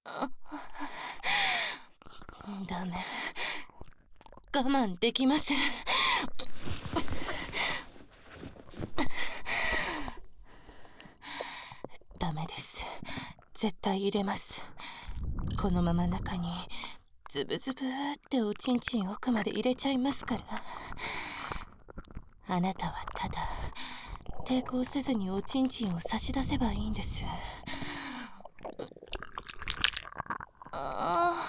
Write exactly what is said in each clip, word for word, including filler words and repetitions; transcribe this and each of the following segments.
ダメ、我慢できません。ダメです。絶対入れます。このまま中にズブズブーっておちんちん奥まで入れちゃいますから。あなたはただ抵抗せずにおちんちんを差し出せばいいんです。あ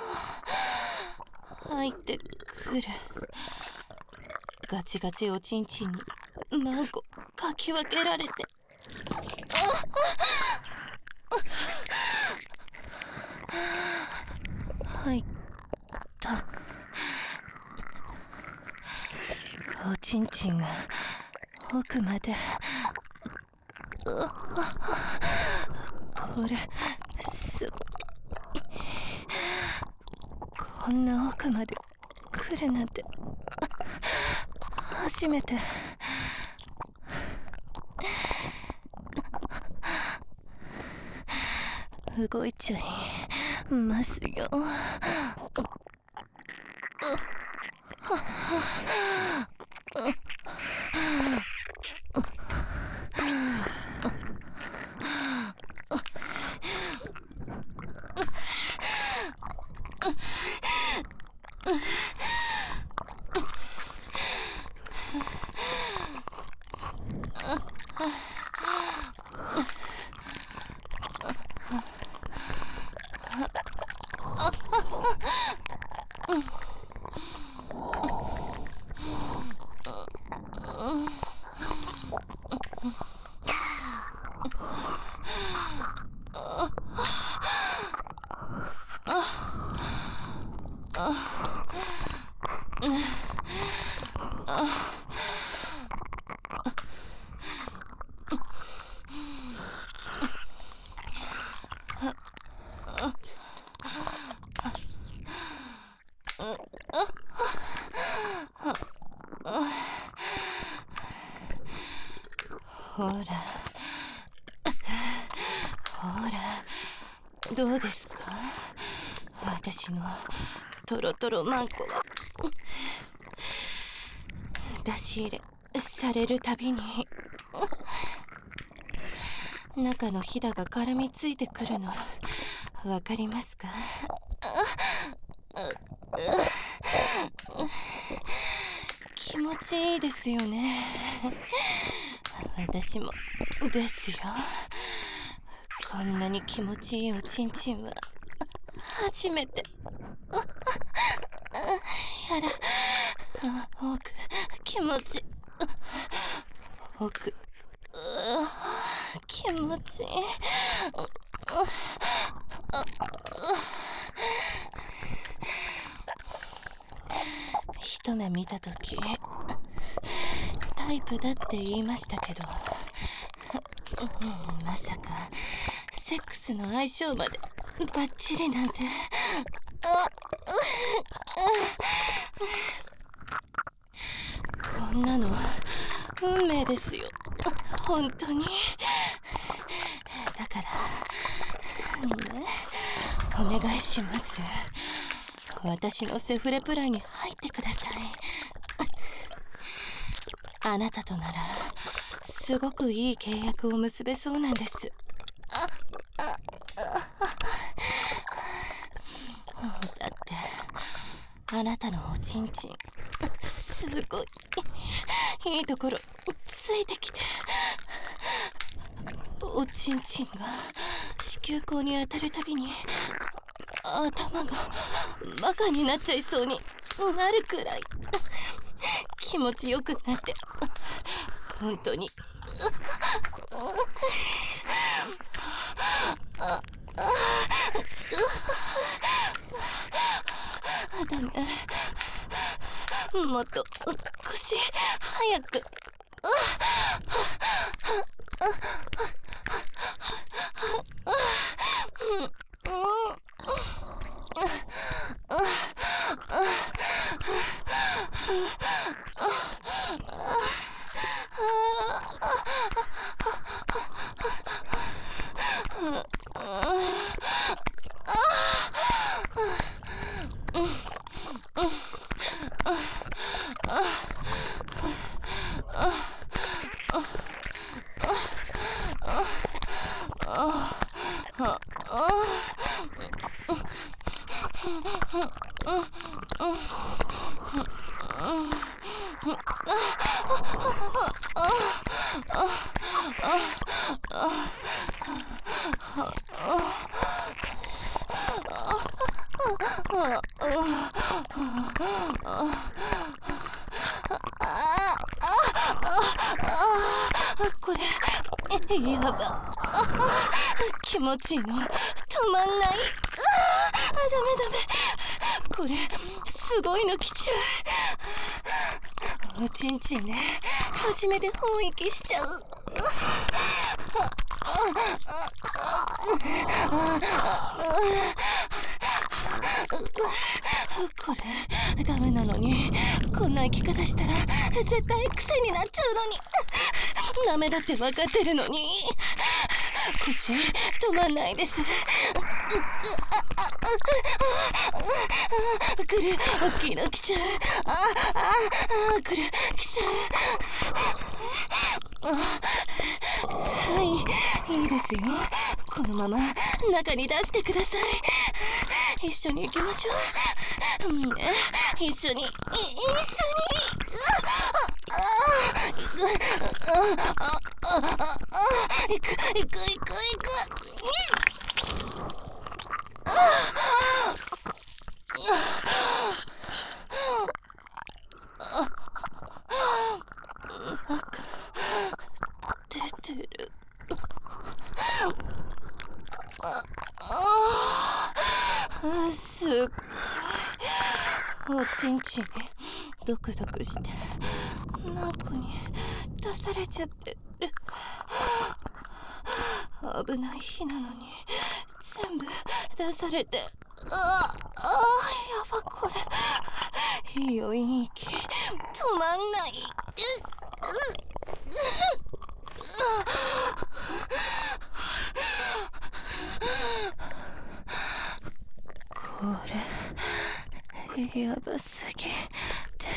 あ、入ってくる。ガチガチおちんちんにマンコかき分けられて、入った。おちんちんが奥まで。これすごい。こんな奥まで来るなんて初めて。動いちゃいますよ。ほらほら、どうですか、私のトロトロマンコは。出し入れされるたびに中のひだが絡みついてくるのわかりますか？気持ちいいですよね。私もですよ。こんなに気持ちいいおちんちんは初めて。やら、奥気持ち、奥気持ちいい。一目見たときタイプだって言いましたけど、まさかセックスの相性までバッチリなんて。こんなの運命ですよ、本当に。だからね、お願いします。私のセフレプランに入ってください。あなたとならすごくいい契約を結べそうなんです。だってあなたのおちんちんすごいいいところついてきて、おちんちんが子宮口に当たるたびに頭がバカになっちゃいそうになるくらい気持ちよくなって、本当にダメ、もっと腰早く。あああこれやば、気持ちいいの止まんない。あ、ダメダメ、これすごいの来ちゃう。おちんちんね、初めて本息しちゃう。これダメなのに、こんな生き方したら絶対癖になっちゃうのに。ダメだって分かってるのに腰止まんないです。くる、大きいの来ちゃう。あああ、くる、来ちゃう。はい、いいですよ。このまま中に出してください。一緒に行きましょう。うんね、一緒に、い一緒に。行く行く行く行く。出てる。すっごいおちんちんにドクドクして中に出されちゃってる。危ない日なのに全部出されて、ああ、やば、これいいよ、いい息止まんない。これやばすぎです。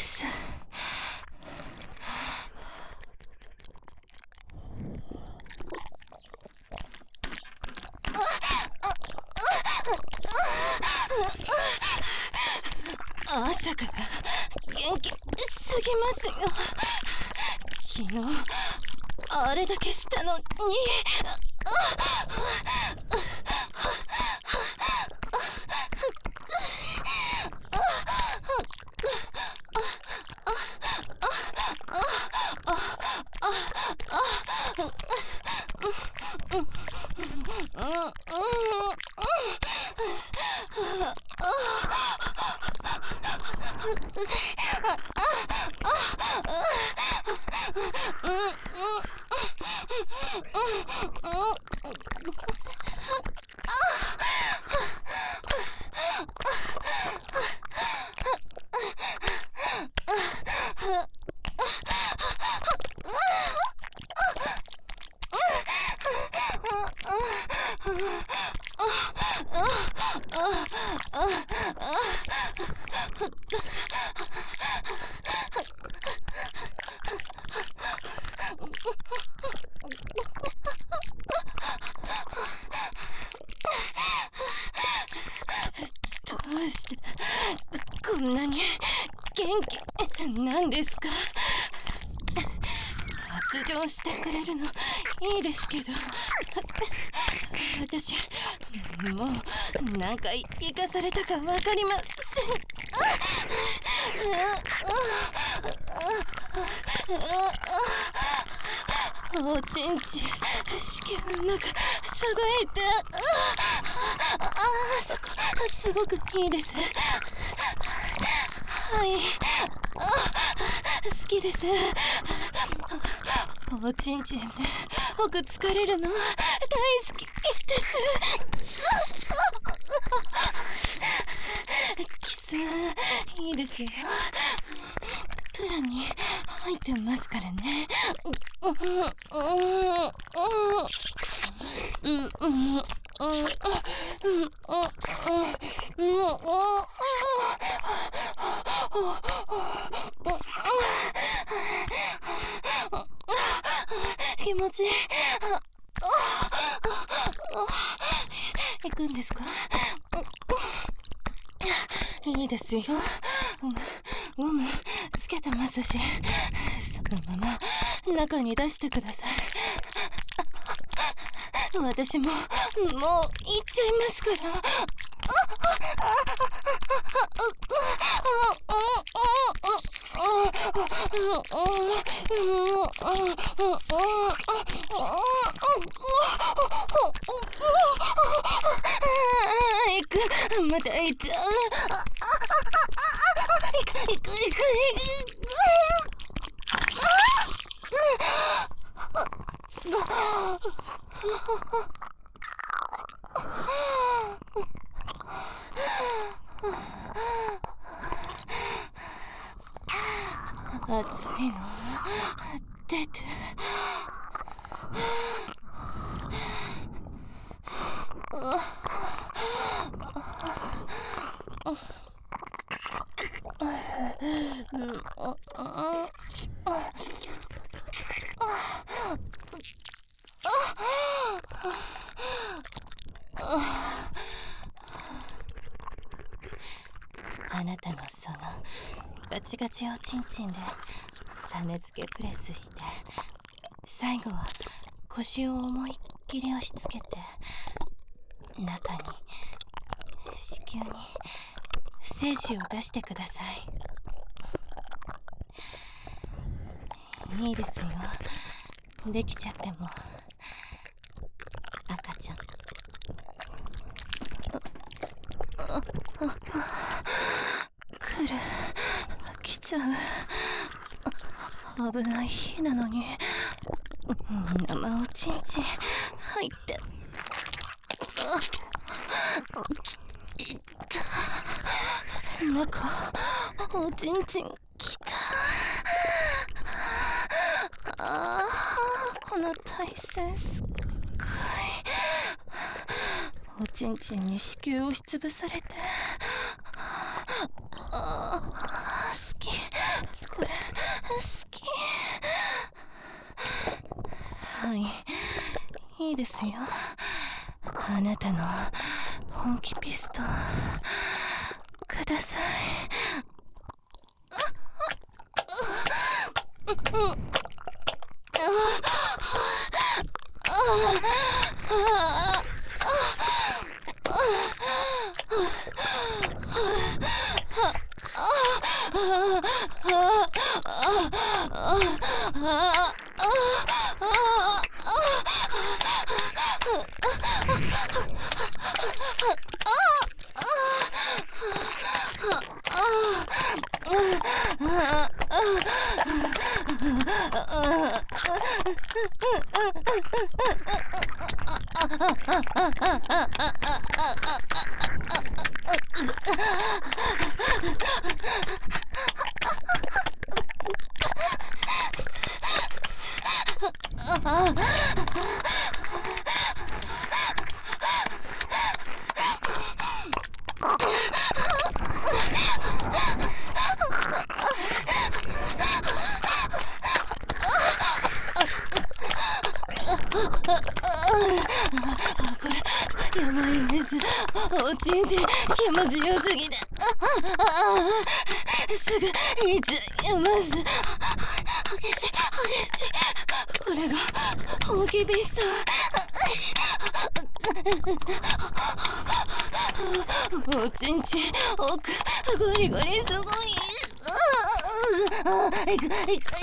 朝から元気すぎますよ。昨日あれだけしたのに。どうしてこんなに元気なんですか？発情してくれるのいいですけど、私もう何回生かされたか分かりません。おちんちん子宮の中すごい痛い。ああ、そこすごくいいです。はい、好きです。おちんちんで僕疲れるの大好きです。キスいいですよ。プランに入ってますからね。うんうんうんうんうん気持ちいい。 行くんですか？いいですよ。ゴムつけてますし、そのまま中に出してください。私ももう行っちゃいますから。また行っちゃう。行く行く行く行く。暑いの出て。あなたのそのガチガチおちんちんで種付けプレスして、最後は腰を思いっきり押し付けて、中に子宮に精子を出してください。いいですよ、できちゃっても。赤ちゃん来る、来ちゃう。危ない日なのに生おちんちん入って。いった中おちんちんきた。あー、この体勢すっごい。おちんちんに子宮を押しつぶされて、あー、好き、これ好き。はい、いいですよ。あなたの本気ピストンください。これやばいんです。おちんちん気持ちよすぎて、すぐいっちゃいます。激しい激しい。これが本気ピストン。おちんちん奥ゴリゴリすごい。いくいくいくいく。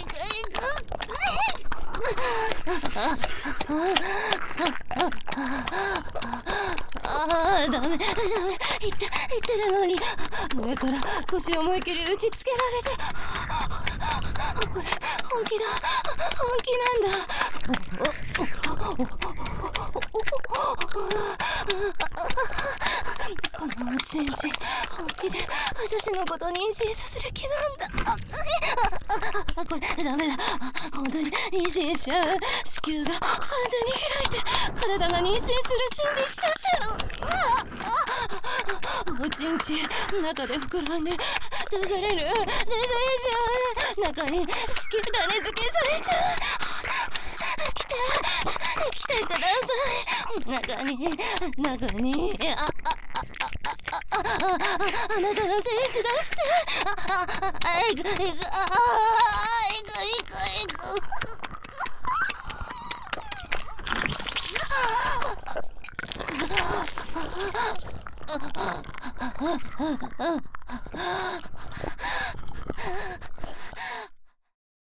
ああ、ダメダメ。いっていってるのに、上から腰を思い切り打ちつけられて。これ本気だ、本気なんだ。このおちんちん本気で私のこと妊娠させる気なんだ。あ、これダメだ。本当に妊娠しちゃう。子宮が完全に開いて、体が妊娠する準備しちゃってる。おちんちん中で膨らんで出される、出されちゃう。中に子宮種付けされちゃう。来て来てください。 中に中にああああああなたの精子出してあああいくいくああいくいくいく